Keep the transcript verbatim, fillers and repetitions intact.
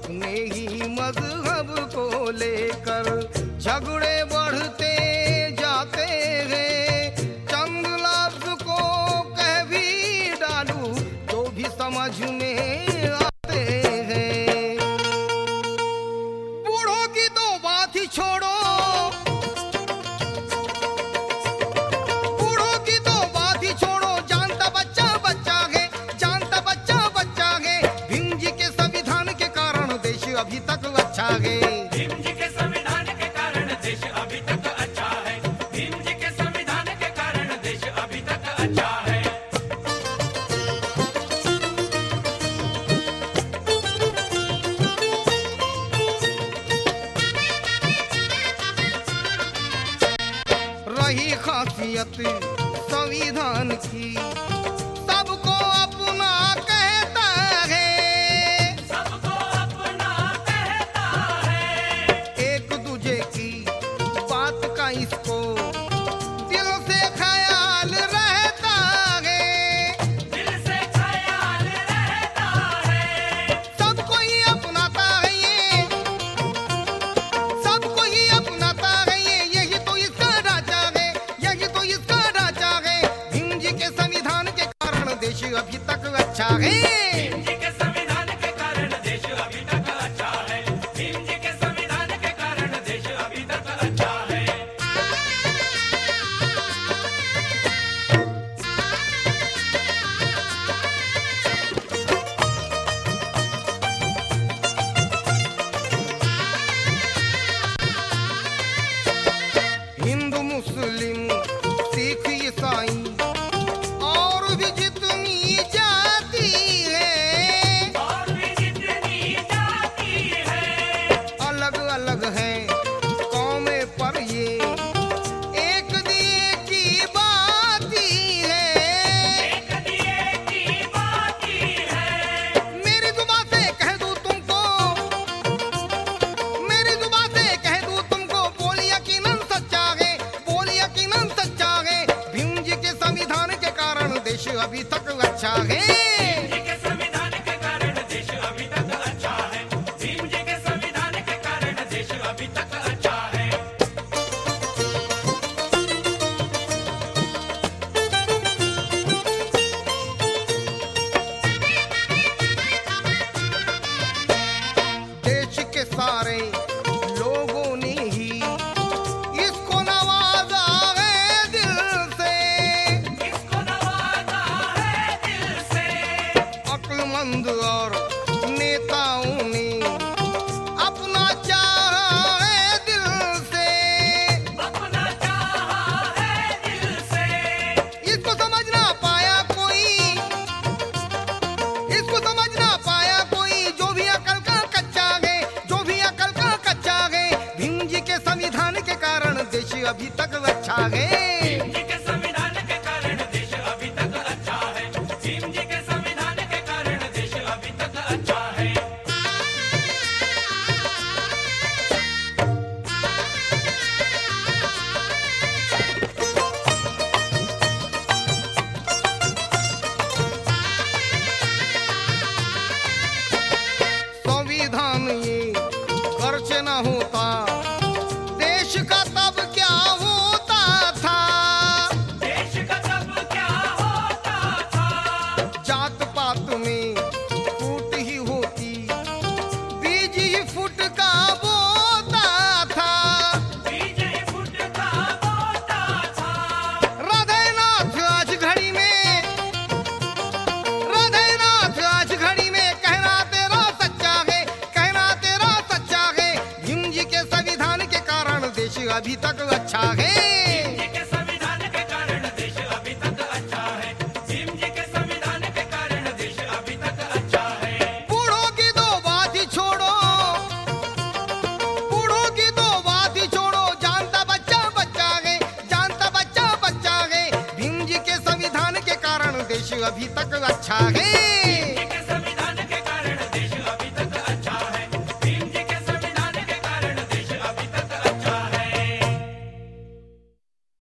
अपने ही मजहब को लेकर झगड़े बढ़ते जाते हैं। चंद लफ्ज को कह भी डालूं तो भी समझ में आते हैं। बूढ़ों की तो बात ही छोड़ो, बूढ़ों की तो बात ही छोड़ो, जानता बच्चा बच्चा है, जानता बच्चा बच्चा है। भीम जी के संविधान के कारण देश अभी तक अच्छा है। भीम जी के संविधान के कारण देश अभी तक अच्छा है। भीम जी के संविधान के कारण देश अभी तक अच्छा है। रही खासियत संविधान की, सबको अपना कहता है, सबको अपना कहता है। एक दूजे की बात का इसको दिल से ख्याल रहता है, दिल से ख्याल रहता है। सबको ही अपनाता है ये, सबको ही अपनाता है ये, यही तो इसका राजा है, यही तो इसका राजा है। भीम जी के संविधान के कारण देश अभी तक अच्छा है। भीम जी के संविधान के कारण देश अभी तक अच्छा है। भीम जी के संविधान के कारण देश अभी तक अच्छा है। हिंदू मुस्लिम सिख ईसाई और भी जितनी जाति है, और भी जितनी जाति है, अलग अलग है कौमें पर ये एक दिए की बात ही है। एक दिए की बाती है। मेरी जुबान से कह दूं तुमको, मेरी जुबान से कह दूं तुमको, बोल यकीनन सच्चा है, बोल यकीनन सच्चा है। भीम जी के संविधान के कारण देश अभी तक अच्छा है। भीम जी के संविधान के कारण देश अभी तक अच्छा है। भीम जी के संविधान के कारण देश अभी तक अच्छा है। देश के सारे लोगों ने ही इसको नवाजा है दिल से, इसको नवाजा है दिल से। अक्लमंद और नेताओं ने अपना चाहा है दिल से, अपना चाहा है दिल से। इसको समझ ना पाया कोई, इसको समझ ना पाया कोई, जो भी अकल का कच्चा है, जो भी अकल का कच्चा है। भीम जी के संविधान के कारण देश अभी तक अच्छा है। भीम जी के संविधान के कारण देश अभी तक अच्छा है। भीम जी के संविधान के कारण देश अभी तक अच्छा है। संविधान ये खर्च न होता, देश का तब क्या होता था। देश का तब क्या होता था। जात पात में फूट ही होती, बीज ही फुट का बोता था। बीज ही फुट का बोता था। हृदयनाथ आज घड़ी में, हृदयनाथ आज घड़ी में कहना तेरा सच्चा है, कहना तेरा सच्चा है। भीम जी के संविधान के कारण देश अभी तक अच्छा है। भीम जी के संविधान के कारण देश अभी तक अच्छा है। भीम जी के संविधान के कारण देश अभी तक अच्छा है। बूढ़ों की तो बात ही छोड़ो, बूढ़ों की तो बात ही छोड़ो, जानता बच्चा बच्चा है, जानता बच्चा बच्चा है। भीम जी के संविधान के कारण देश अभी तक अच्छा है।